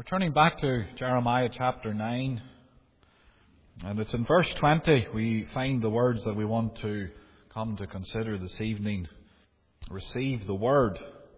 We're turning back to Jeremiah chapter 9, and it's in verse 20 we find the words that we want to come to consider this evening. Receive the word,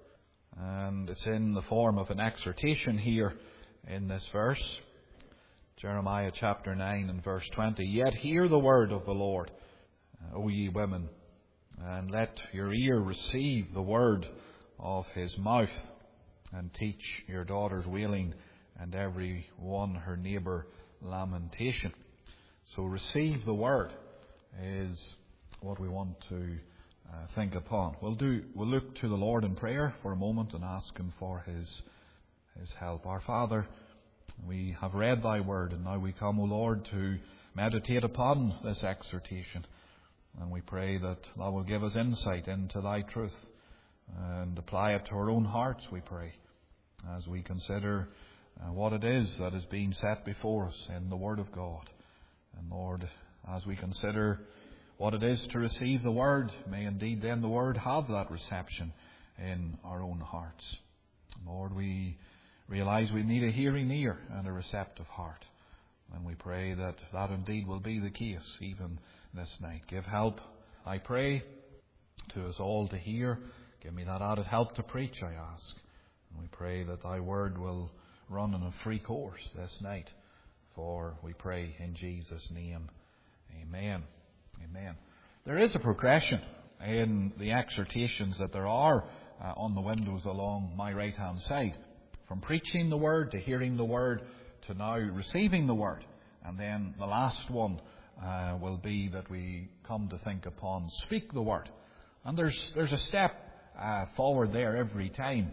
and it's in the form of an exhortation here in this verse. Jeremiah chapter 9 and verse 20. Yet hear the word of the Lord, O ye women, and let your ear receive the word of his mouth. And teach your daughters wailing, and every one her neighbour lamentation. So receive the word is what we want to think upon. We'll look to the Lord in prayer for a moment and ask him for his help. Our Father, we have read thy word, and now we come, O Lord, to meditate upon this exhortation. And we pray that thou will give us insight into thy truth and apply it to our own hearts, we pray, as we consider what it is that is being set before us in the Word of God. And Lord, as we consider what it is to receive the Word, may indeed then the Word have that reception in our own hearts. Lord, we realize we need a hearing ear and a receptive heart. And we pray that that indeed will be the case even this night. Give help, I pray, to us all to hear. Give me that added help to preach, I ask. And we pray that thy word will run in a free course this night. For we pray in Jesus' name. Amen. Amen. There is a progression in the exhortations that there are on the windows along my right hand side. From preaching the word to hearing the word to now receiving the word. And then the last one will be that we come to think upon speak the word. And there's a step forward there every time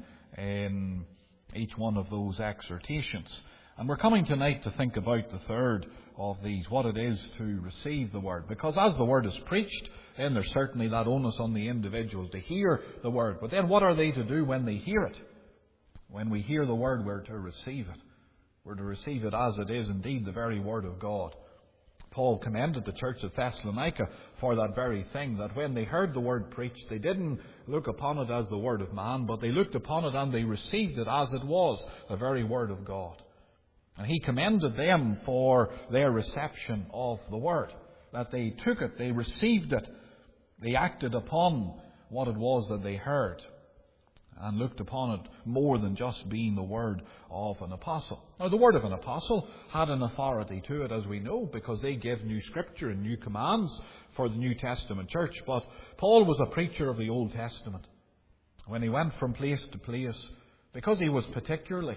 in each one of those exhortations. And we're coming tonight to think about the third of these, what it is to receive the word. Because as the word is preached, then there's certainly that onus on the individual to hear the word. But then what are they to do when they hear it? When we hear the word, we're to receive it. We're to receive it as it is indeed the very word of God. Paul commended the church of Thessalonica for that very thing, that when they heard the word preached, they didn't look upon it as the word of man, but they looked upon it and they received it as it was, the very word of God. And he commended them for their reception of the word, that they took it, they received it, they acted upon what it was that they heard, and looked upon it more than just being the word of an apostle. Now, the word of an apostle had an authority to it, as we know, because they gave new scripture and new commands for the New Testament church. But Paul was a preacher of the Old Testament. When he went from place to place, because he was particularly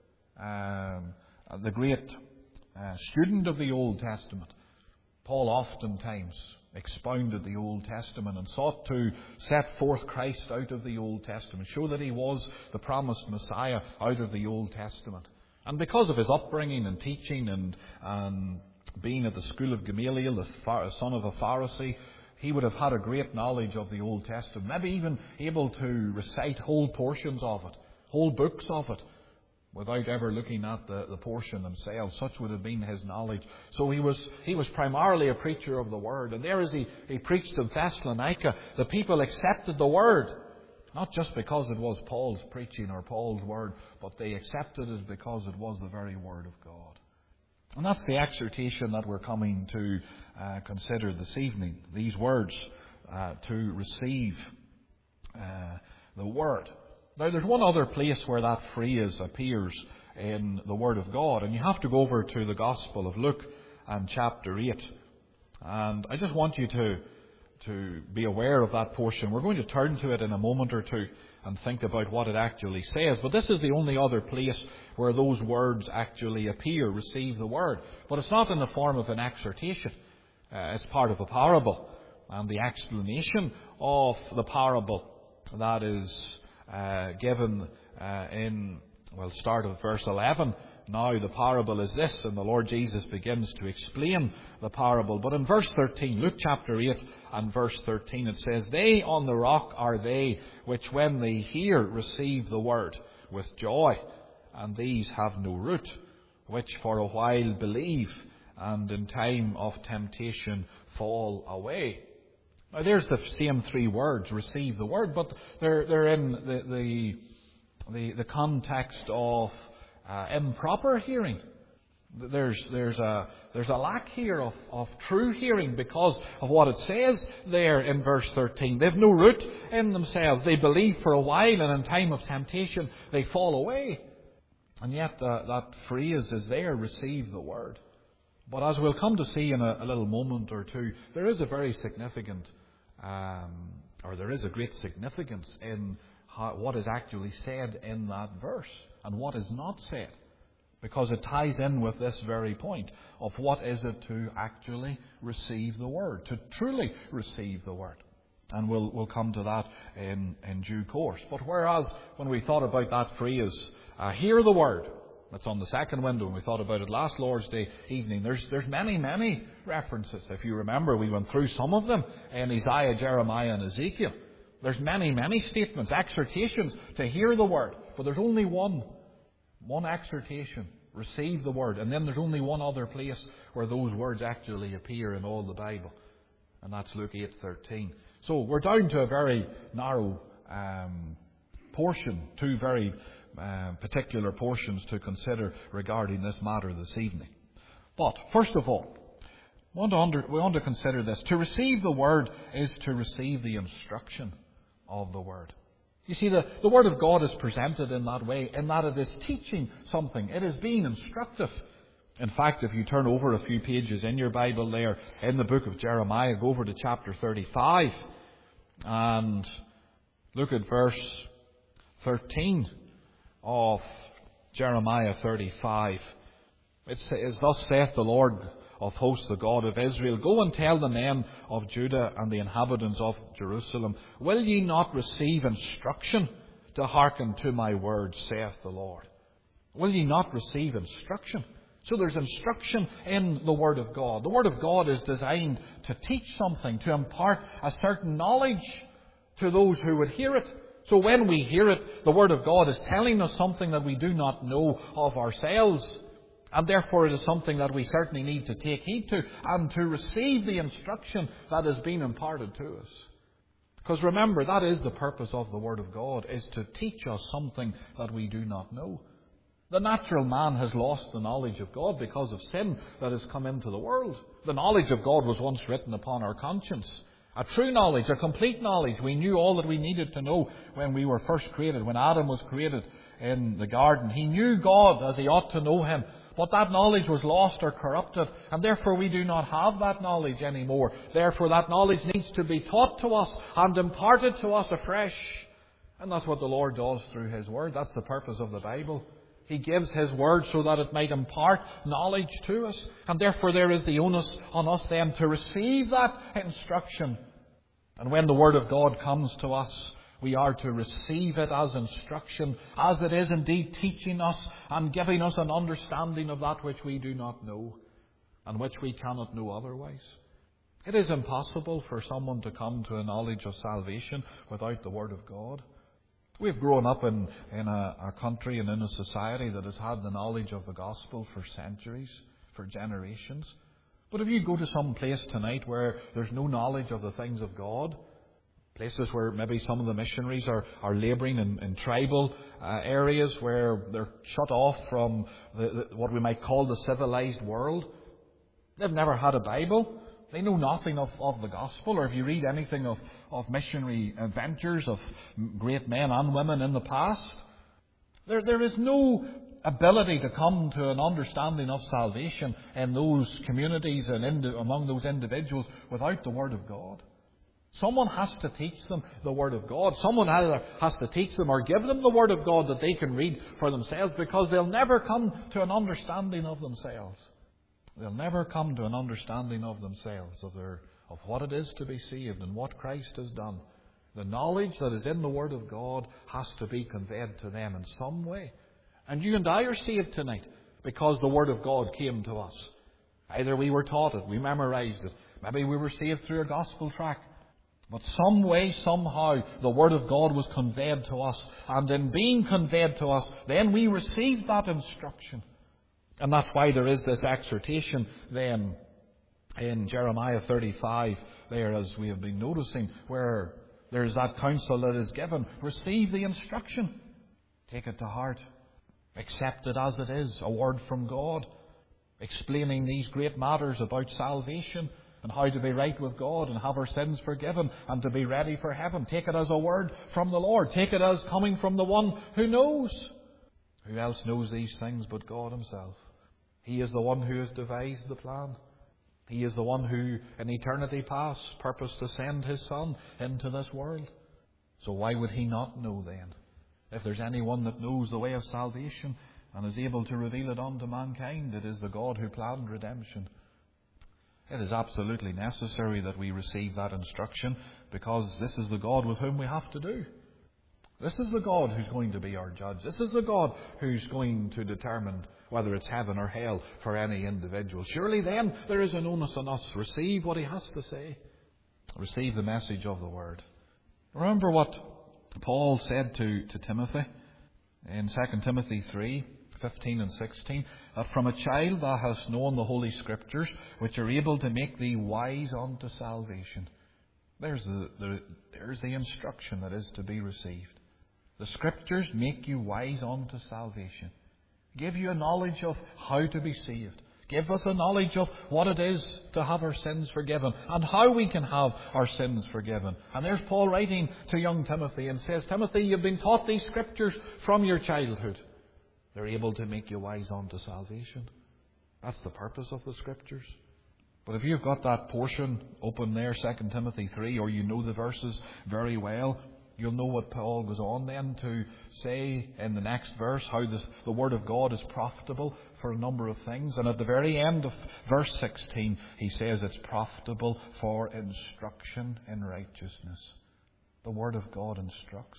the great student of the Old Testament, Paul oftentimes expounded the Old Testament and sought to set forth Christ out of the Old Testament, show that he was the promised Messiah out of the Old Testament. And because of his upbringing and teaching and being at the school of Gamaliel, the son of a Pharisee, he would have had a great knowledge of the Old Testament, maybe even able to recite whole portions of it, whole books of it, without ever looking at the portion themselves. Such would have been his knowledge. So he was primarily a preacher of the word. And there as he preached in Thessalonica, the people accepted the word. Not just because it was Paul's preaching or Paul's word, but they accepted it because it was the very word of God. And that's the exhortation that we're coming to consider this evening. These words, to receive the word. Now, there's one other place where that phrase appears in the Word of God, and you have to go over to the Gospel of Luke and chapter 8. And I just want you to be aware of that portion. We're going to turn to it in a moment or two and think about what it actually says. But this is the only other place where those words actually appear, receive the Word. But it's not in the form of an exhortation. It's part of a parable. And the explanation of the parable that is given start at verse 11. Now the parable is this, and the Lord Jesus begins to explain the parable. But in verse 13, Luke chapter 8 and verse 13, it says, They on the rock are they which when they hear receive the word with joy, and these have no root, which for a while believe, and in time of temptation fall away. Now, there's the same three words, receive the word, but they're in the context of improper hearing. There's a lack here of true hearing because of what it says there in verse 13. They've no root in themselves. They believe for a while, and in time of temptation they fall away. And yet that phrase is there, receive the word. But as we'll come to see in a little moment or two, there is a very significant, there is a great significance in what is actually said in that verse and what is not said. Because it ties in with this very point of what is it to actually receive the word, to truly receive the word. And we'll come to that in due course. But whereas when we thought about that phrase, hear the word, that's on the second window, and we thought about it last Lord's Day evening, there's many references. If you remember, we went through some of them in Isaiah, Jeremiah and Ezekiel. There's many statements, exhortations to hear the word. But there's only one exhortation, receive the word. And then there's only one other place where those words actually appear in all the Bible. And that's Luke 8:13. So we're down to a very narrow portion, two very particular portions to consider regarding this matter this evening. But first of all, we want to consider this. To receive the word is to receive the instruction of the word. You see, the Word of God is presented in that way, in that it is teaching something. It is being instructive. In fact, if you turn over a few pages in your Bible there, in the book of Jeremiah, go over to chapter 35 and look at verse 13 of Jeremiah 35. It says, thus saith the Lord of hosts, the God of Israel, go and tell the men of Judah and the inhabitants of Jerusalem, will ye not receive instruction to hearken to my words, saith the Lord? Will ye not receive instruction? So there's instruction in the Word of God. The Word of God is designed to teach something, to impart a certain knowledge to those who would hear it. So when we hear it, the Word of God is telling us something that we do not know of ourselves. And therefore it is something that we certainly need to take heed to and to receive the instruction that has been imparted to us. Because remember, that is the purpose of the Word of God, is to teach us something that we do not know. The natural man has lost the knowledge of God because of sin that has come into the world. The knowledge of God was once written upon our conscience. A true knowledge, a complete knowledge. We knew all that we needed to know when we were first created. When Adam was created in the garden, he knew God as he ought to know Him. But that knowledge was lost or corrupted, and therefore we do not have that knowledge anymore. Therefore that knowledge needs to be taught to us and imparted to us afresh. And that's what the Lord does through His Word. That's the purpose of the Bible. He gives His Word so that it might impart knowledge to us. And therefore there is the onus on us then to receive that instruction. And when the Word of God comes to us, we are to receive it as instruction, as it is indeed teaching us and giving us an understanding of that which we do not know and which we cannot know otherwise. It is impossible for someone to come to a knowledge of salvation without the Word of God. We've grown up in a country and in a society that has had the knowledge of the gospel for centuries, for generations. But if you go to some place tonight where there's no knowledge of the things of God, places where maybe some of the missionaries are labouring in tribal areas where they're shut off from what we might call the civilized world. They've never had a Bible. They know nothing of the gospel. Or if you read anything of missionary adventures of great men and women in the past, there is no ability to come to an understanding of salvation in those communities and among those individuals without the Word of God. Someone has to teach them the Word of God. Someone either has to teach them or give them the Word of God that they can read for themselves, because they'll never come to an understanding of themselves. They'll never come to an understanding of themselves, of what it is to be saved and what Christ has done. The knowledge that is in the Word of God has to be conveyed to them in some way. And you and I are saved tonight because the Word of God came to us. Either we were taught it, we memorized it, maybe we were saved through a gospel tract. But some way, somehow, the Word of God was conveyed to us. And in being conveyed to us, then we received that instruction. And that's why there is this exhortation then in Jeremiah 35 there, as we have been noticing, where there's that counsel that is given. Receive the instruction. Take it to heart. Accept it as it is, a word from God, explaining these great matters about salvation and how to be right with God and have our sins forgiven and to be ready for heaven. Take it as a word from the Lord. Take it as coming from the one who knows. Who else knows these things but God himself? He is the one who has devised the plan. He is the one who, in eternity past, purposed to send his Son into this world. So why would he not know then? If there's anyone that knows the way of salvation and is able to reveal it unto mankind, it is the God who planned redemption. It is absolutely necessary that we receive that instruction, because this is the God with whom we have to do. This is the God who's going to be our judge. This is the God who's going to determine whether it's heaven or hell for any individual. Surely then there is an onus on us. Receive what he has to say. Receive the message of the Word. Remember what Paul said to Timothy in 2 Timothy 3:15 and 16, that from a child thou hast known the Holy Scriptures, which are able to make thee wise unto salvation. There's the instruction that is to be received. The Scriptures make you wise unto salvation. Give you a knowledge of how to be saved. Give us a knowledge of what it is to have our sins forgiven and how we can have our sins forgiven. And there's Paul writing to young Timothy and says, Timothy, you've been taught these Scriptures from your childhood. They're able to make you wise unto salvation. That's the purpose of the Scriptures. But if you've got that portion open there, 2 Timothy 3, or you know the verses very well, you'll know what Paul goes on then to say in the next verse, how the Word of God is profitable for a number of things. And at the very end of verse 16, he says it's profitable for instruction in righteousness. The Word of God instructs.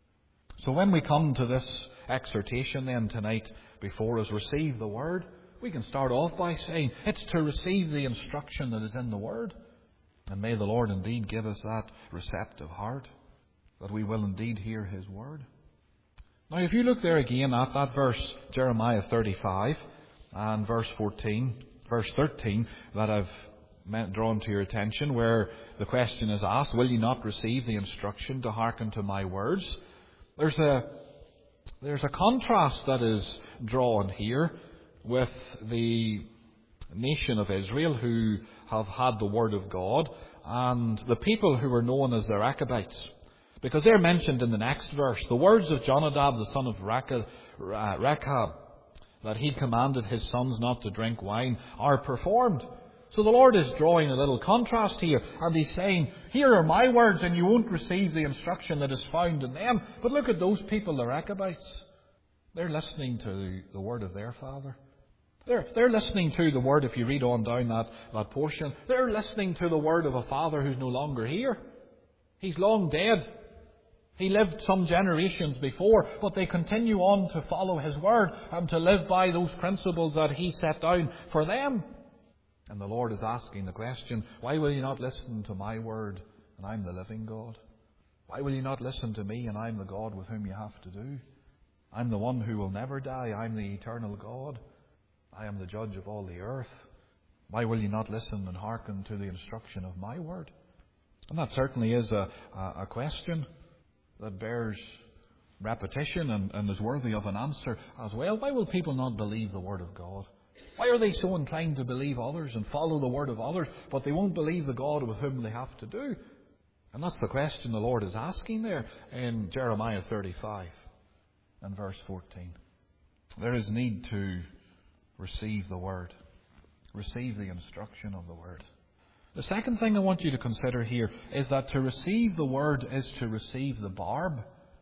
So when we come to this exhortation then tonight before us, receive the Word, we can start off by saying it's to receive the instruction that is in the Word. And may the Lord indeed give us that receptive heart, that we will indeed hear His Word. Now if you look there again at that verse, Jeremiah 35 and verse 13 that I've drawn to your attention, where the question is asked, will you not receive the instruction to hearken to my words? There's a contrast that is drawn here with the nation of Israel who have had the Word of God and the people who were known as the Rechabites. Because they're mentioned in the next verse. The words of Jonadab, the son of Rechab, that he commanded his sons not to drink wine, are performed. So the Lord is drawing a little contrast here, and He's saying, here are my words, and you won't receive the instruction that is found in them. But look at those people, the Rechabites. They're listening to the word of their father. They're listening to the word, if you read on down that portion, they're listening to the word of a father who's no longer here. He's long dead. He lived some generations before, but they continue on to follow his word and to live by those principles that he set down for them. And the Lord is asking the question, why will you not listen to my word and I'm the living God? Why will you not listen to me and I'm the God with whom you have to do? I'm the one who will never die. I'm the eternal God. I am the judge of all the earth. Why will you not listen and hearken to the instruction of my word? And that certainly is a question that bears repetition and is worthy of an answer as well. Why will people not believe the word of God? Why are they so inclined to believe others and follow the word of others, but they won't believe the God with whom they have to do? And that's the question the Lord is asking there in Jeremiah 35 and verse 14. There is need to receive the word. Receive the instruction of the word. The second thing I want you to consider here is that to receive the word is to receive the barb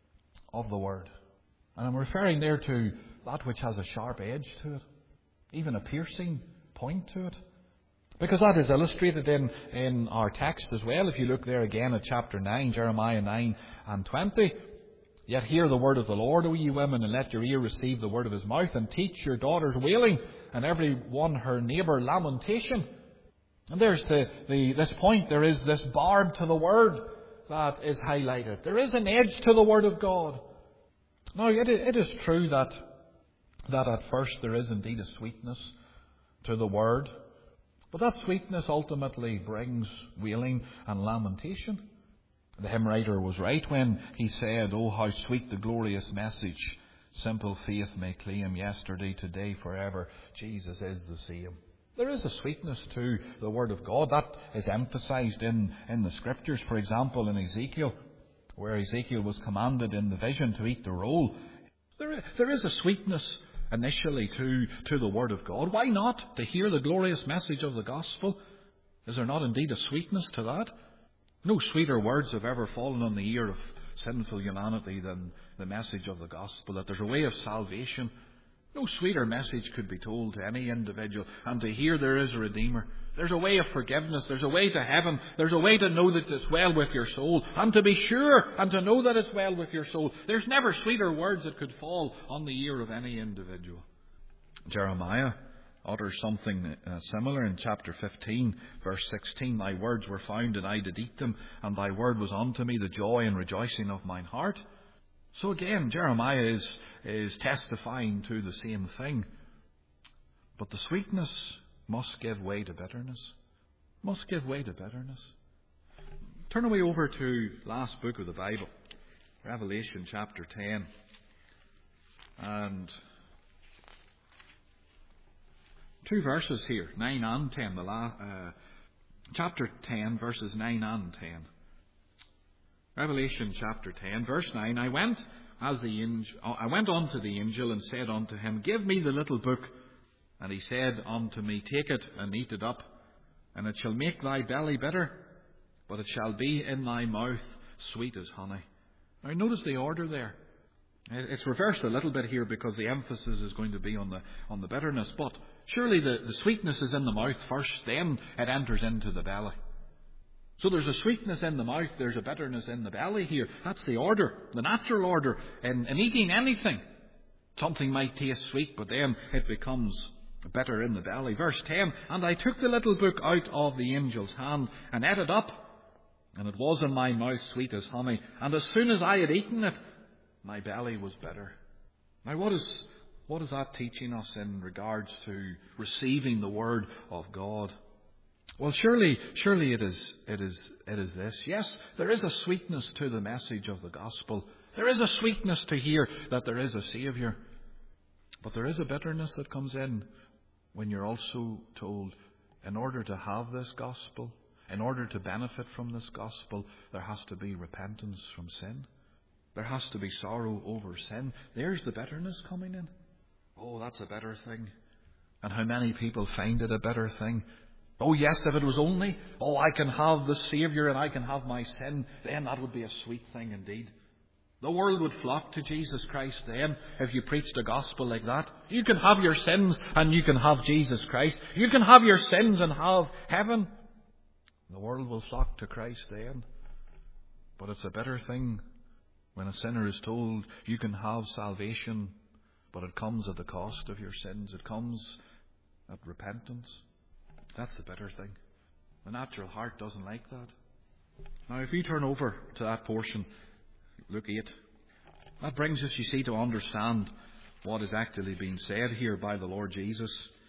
of the word. And I'm referring there to that which has a sharp edge to it, even a piercing point to it. Because that is illustrated in our text as well. If you look there again at chapter 9, Jeremiah 9 and 20. Yet hear the word of the Lord, O ye women, and let your ear receive the word of his mouth, and teach your daughters wailing, and every one her neighbour lamentation. And there's this point, there is this barb to the word that is highlighted. There is an edge to the word of God. Now, it is true that at first there is indeed a sweetness to the word, but that sweetness ultimately brings wailing and lamentation. The hymn writer was right when he said, "Oh, how sweet the glorious message Simple faith may claim yesterday, today, forever. Jesus is the same. There is a sweetness to the Word of God. That is emphasized in the Scriptures. For example, in Ezekiel, where Ezekiel was commanded in the vision to eat the roll. There is a sweetness initially to the Word of God. Why not? To hear the glorious message of the gospel. Is there not indeed a sweetness to that? No sweeter words have ever fallen on the ear of sinful humanity than the message of the gospel, that there's a way of salvation. No sweeter message could be told to any individual, and to hear there is a Redeemer. There's a way of forgiveness. There's a way to heaven. There's a way to know that it's well with your soul, and to be sure and to know that it's well with your soul. There's never sweeter words that could fall on the ear of any individual. Jeremiah utters something similar in chapter 15, verse 16. Thy words were found, and I did eat them, and thy word was unto me the joy and rejoicing of mine heart. So again, Jeremiah is testifying to the same thing. But the sweetness must give way to bitterness. Must give way to bitterness. Turn away over to last book of the Bible, Revelation chapter 10. And 2 verses here, 9 and 10. Chapter 10, verses 9 and 10. Revelation chapter 10, verse 9. I went unto the angel and said unto him, Give me the little book. And he said unto me, Take it and eat it up, and it shall make thy belly bitter, but it shall be in thy mouth sweet as honey. Now notice the order there. It's reversed a little bit here because the emphasis is going to be on the bitterness. But surely the sweetness is in the mouth first, then it enters into the belly. So there's a sweetness in the mouth, there's a bitterness in the belly here. That's the order, the natural order. In eating anything, something might taste sweet, but then it becomes bitter in the belly. Verse 10, And I took the little book out of the angel's hand and ate it up, and it was in my mouth sweet as honey. And as soon as I had eaten it, my belly was bitter. Now what is that teaching us in regards to receiving the Word of God? Well, surely it is this. Yes, there is a sweetness to the message of the gospel. There is a sweetness to hear that there is a Saviour. But there is a bitterness that comes in when you're also told, in order to have this gospel, in order to benefit from this gospel, there has to be repentance from sin. There has to be sorrow over sin. There's the bitterness coming in. Oh, that's a bitter thing. And how many people find it a bitter thing? Oh yes, if it was only, I can have the Saviour and I can have my sin, then that would be a sweet thing indeed. The world would flock to Jesus Christ then if you preached a gospel like that. You can have your sins and you can have Jesus Christ. You can have your sins and have heaven. The world will flock to Christ then. But it's a bitter thing when a sinner is told you can have salvation, but it comes at the cost of your sins. It comes at repentance. That's the bitter thing. The natural heart doesn't like that. Now, if you turn over to that portion, Luke 8, that brings us, you see, to understand what is actually being said here by the Lord Jesus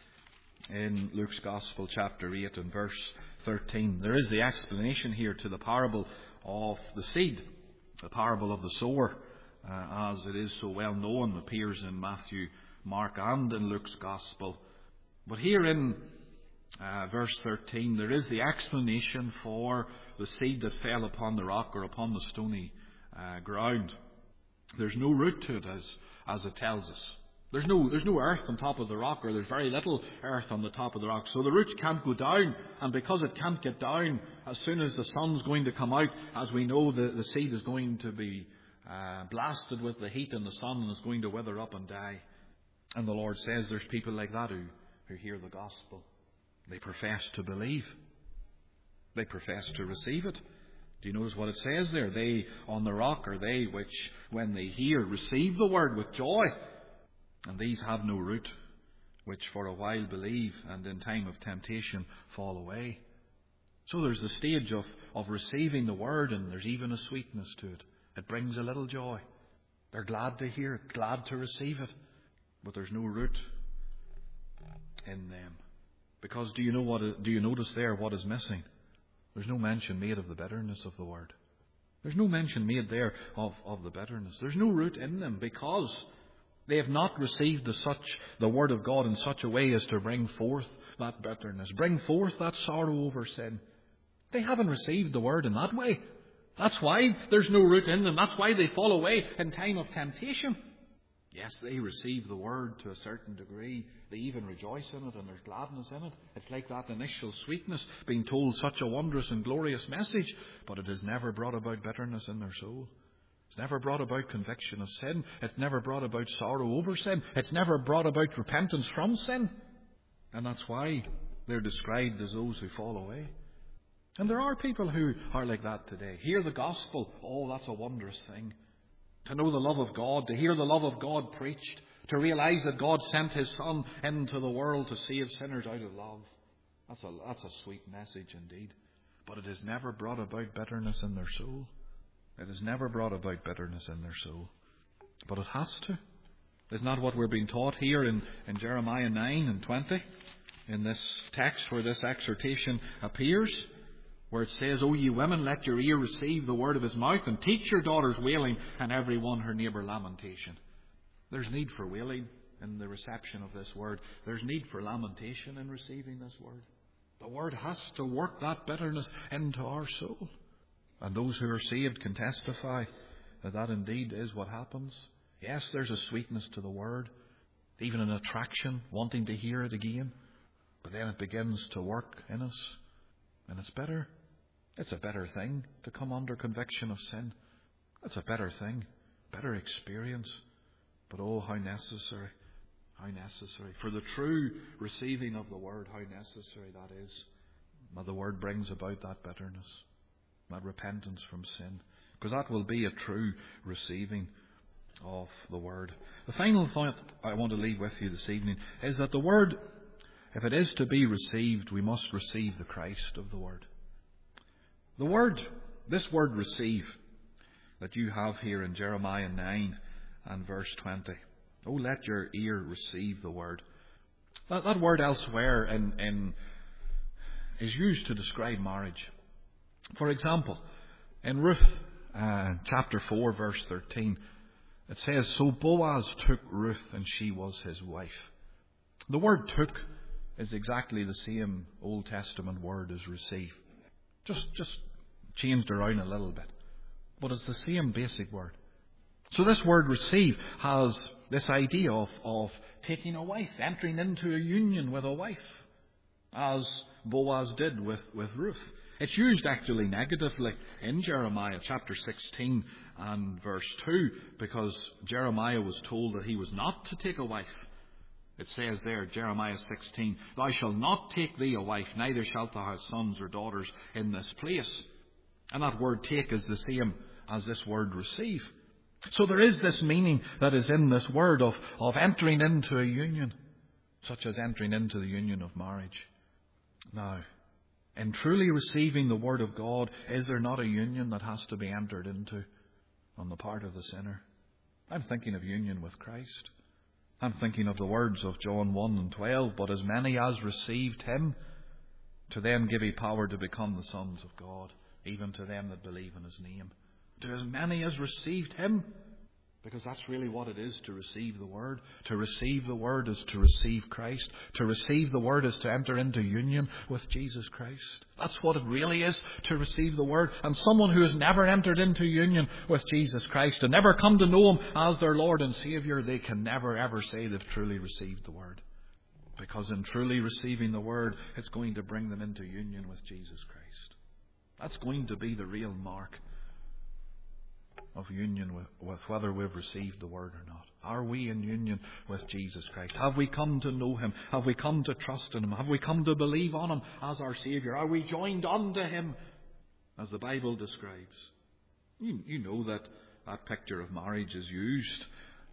in Luke's Gospel, chapter 8 and verse 13. There is the explanation here to the parable of the seed, the parable of the sower, as it is so well known, appears in Matthew, Mark and in Luke's Gospel. But here in verse 13, there is the explanation for the seed that fell upon the rock or upon the stony ground. There's no root to it, as it tells us. There's no earth on top of the rock, or there's very little earth on the top of the rock. So the roots can't go down, and because it can't get down, as soon as the sun's going to come out, as we know, the seed is going to be blasted with the heat and the sun, and is going to wither up and die. And the Lord says there's people like that who hear the gospel. They profess to believe. They profess to receive it. Do you notice what it says there? They on the rock are they which, when they hear, receive the word with joy. And these have no root, which for a while believe, and in time of temptation fall away. So there's the stage of receiving the word, and there's even a sweetness to it. It brings a little joy. They're glad to hear it, glad to receive it. But there's no root in them. Because do you notice there what is missing? There's no mention made of the bitterness of the word. There's no mention made there of the bitterness. There's no root in them because They have not received the Word of God in such a way as to bring forth that bitterness, bring forth that sorrow over sin. They haven't received the Word in that way. That's why there's no root in them. That's why they fall away in time of temptation. Yes, they receive the Word to a certain degree. They even rejoice in it and there's gladness in it. It's like that initial sweetness, being told such a wondrous and glorious message, but it has never brought about bitterness in their soul. It's never brought about conviction of sin. It's never brought about sorrow over sin. It's never brought about repentance from sin. And that's why they're described as those who fall away. And there are people who are like that today. Hear the gospel. Oh, that's a wondrous thing. To know the love of God, to hear the love of God preached, to realize that God sent His Son into the world to save sinners out of love. That's a sweet message indeed. But it has never brought about bitterness in their soul. It has never brought about bitterness in their soul. But it has to. Isn't that what we're being taught here in Jeremiah 9 and 20? In this text where this exhortation appears, where it says, O ye women, let your ear receive the word of his mouth, and teach your daughters wailing, and every one her neighbour lamentation. There's need for wailing in the reception of this word. There's need for lamentation in receiving this word. The word has to work that bitterness into our soul. And those who are saved can testify that that indeed is what happens. Yes, there's a sweetness to the word, even an attraction, wanting to hear it again. But then it begins to work in us, and it's bitter. It's a better thing to come under conviction of sin. It's a better thing, better experience. But oh, how necessary, how necessary. For the true receiving of the word, how necessary that is. Now the word brings about that bitterness, that repentance from sin. Because that will be a true receiving of the word. The final thought I want to leave with you this evening is that the word, if it is to be received, we must receive the Christ of the word. The word, this word receive, that you have here in Jeremiah 9 and verse 20. Oh, let your ear receive the word. That word elsewhere is used to describe marriage. For example, in Ruth chapter 4 verse 13, it says, So Boaz took Ruth, and she was his wife. The word took is exactly the same Old Testament word as receive. Just changed around a little bit. But it's the same basic word. So this word receive has this idea of taking a wife, entering into a union with a wife, as Boaz did with Ruth. It's used actually negatively in Jeremiah chapter 16 and verse 2, because Jeremiah was told that he was not to take a wife. It says there, Jeremiah 16, Thou shalt not take thee a wife, neither shalt thou have sons or daughters in this place. And that word take is the same as this word receive. So there is this meaning that is in this word of entering into a union, such as entering into the union of marriage. Now, in truly receiving the word of God, is there not a union that has to be entered into on the part of the sinner? I'm thinking of union with Christ. I'm thinking of the words of John 1 and 12, But as many as received him, to them give he power to become the sons of God, even to them that believe in his name. To as many as received him. Because that's really what it is to receive the word. To receive the word is to receive Christ. To receive the word is to enter into union with Jesus Christ. That's what it really is to receive the word. And someone who has never entered into union with Jesus Christ and never come to know him as their Lord and Saviour, they can never ever say they've truly received the word. Because in truly receiving the word, it's going to bring them into union with Jesus Christ. That's going to be the real mark of union with whether we've received the word or not. Are we in union with Jesus Christ? Have we come to know him? Have we come to trust in him? Have we come to believe on him as our Saviour? Are we joined unto him as the Bible describes? You know that picture of marriage is used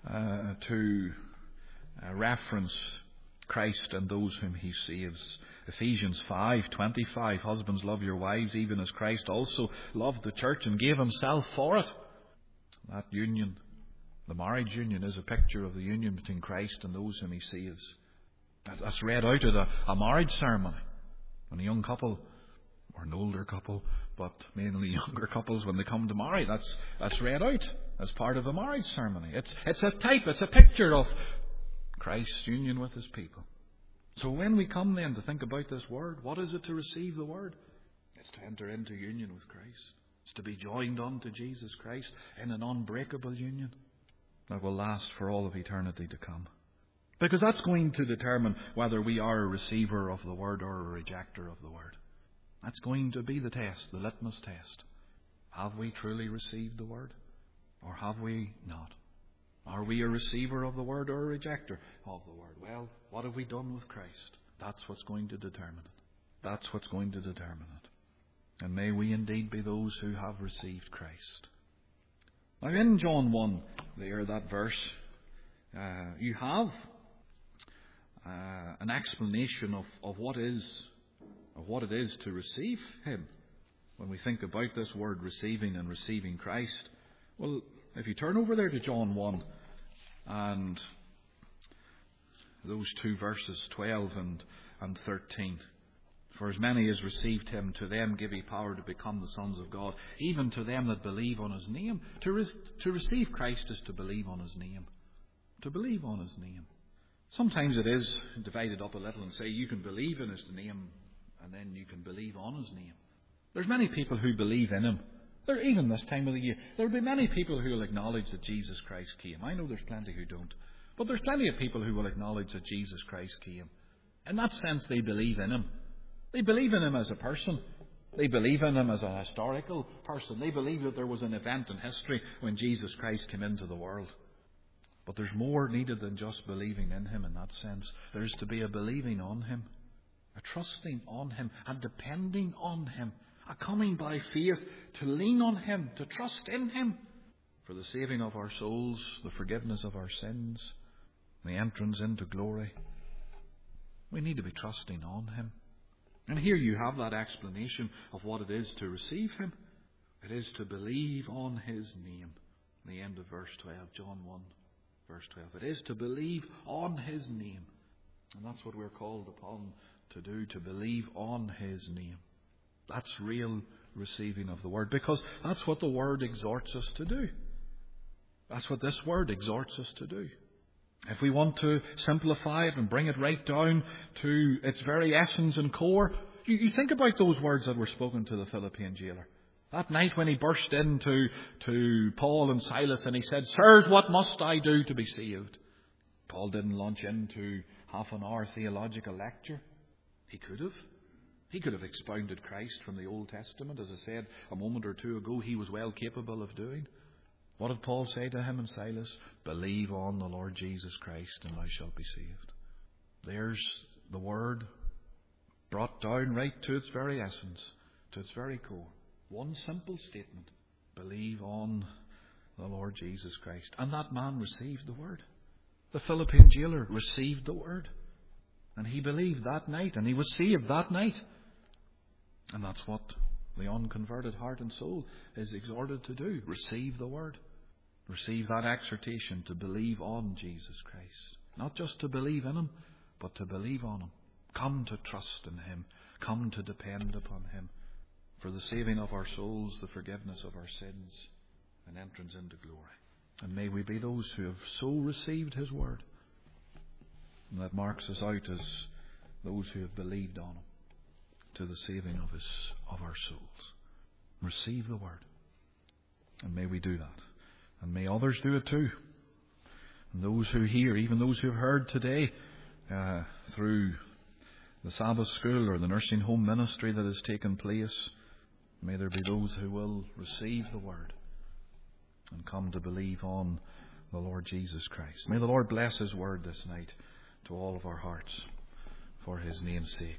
to reference Christ and those whom he saves. Ephesians 5:25, Husbands, love your wives, even as Christ also loved the church and gave himself for it. That union, the marriage union, is a picture of the union between Christ and those whom he saves. That's read out at a marriage ceremony. When a young couple or an older couple, but mainly younger couples when they come to marry. That's read out as part of the marriage ceremony. It's a type, it's a picture of Christ's union with his people. So when we come then to think about this word, what is it to receive the word? It's to enter into union with Christ. It's to be joined unto Jesus Christ in an unbreakable union that will last for all of eternity to come. Because that's going to determine whether we are a receiver of the word or a rejecter of the word. That's going to be the test, the litmus test. Have we truly received the word? Or have we not? Are we a receiver of the word or a rejecter of the word? Well, what have we done with Christ? That's what's going to determine it. That's what's going to determine it. And may we indeed be those who have received Christ. Now in John 1, there, that verse, you have an explanation of what it is to receive him. When we think about this word receiving and receiving Christ, well, if you turn over there to John 1 and those two verses 12 and 13. For as many as received him, to them give he power to become the sons of God, even to them that believe on his name. To receive Christ is to believe on his name. To believe on his name. Sometimes it is divided up a little and say you can believe in his name and then you can believe on his name. There's many people who believe in him. Even this time of the year, there will be many people who will acknowledge that Jesus Christ came. I know there's plenty who don't. But there's plenty of people who will acknowledge that Jesus Christ came. In that sense, they believe in him. They believe in him as a person. They believe in him as a historical person. They believe that there was an event in history when Jesus Christ came into the world. But there's more needed than just believing in him in that sense. There's to be a believing on him, a trusting on him, a depending on him, a coming by faith to lean on him, to trust in him for the saving of our souls, the forgiveness of our sins, the entrance into glory. We need to be trusting on him. And here you have that explanation of what it is to receive him. It is to believe on his name. The end of verse 12, John 1, verse 12. It is to believe on his name. And that's what we're called upon to do, to believe on his name. That's real receiving of the word, because that's what the word exhorts us to do. That's what this word exhorts us to do. If we want to simplify it and bring it right down to its very essence and core, you think about those words that were spoken to the Philippian jailer. That night when he burst into Paul and Silas and he said, "Sirs, what must I do to be saved?" Paul didn't launch into half an hour theological lecture. He could have. He could have expounded Christ from the Old Testament, as I said a moment or two ago, he was well capable of doing. What did Paul say to him and Silas? Believe on the Lord Jesus Christ and thou shalt be saved. There's the word brought down right to its very essence, to its very core. One simple statement. Believe on the Lord Jesus Christ. And that man received the word. The Philippian jailer received the word. And he believed that night and he was saved that night. And that's what the unconverted heart and soul is exhorted to do. Receive the word. Receive that exhortation to believe on Jesus Christ. Not just to believe in him, but to believe on him. Come to trust in him. Come to depend upon him for the saving of our souls, the forgiveness of our sins, and entrance into glory. And may we be those who have so received his word. And that marks us out as those who have believed on him to the saving of our souls. Receive the word. And may we do that. And may others do it too. And those who hear, even those who have heard today through the Sabbath school or the nursing home ministry that has taken place, may there be those who will receive the word and come to believe on the Lord Jesus Christ. May the Lord bless his word this night to all of our hearts for his name's sake.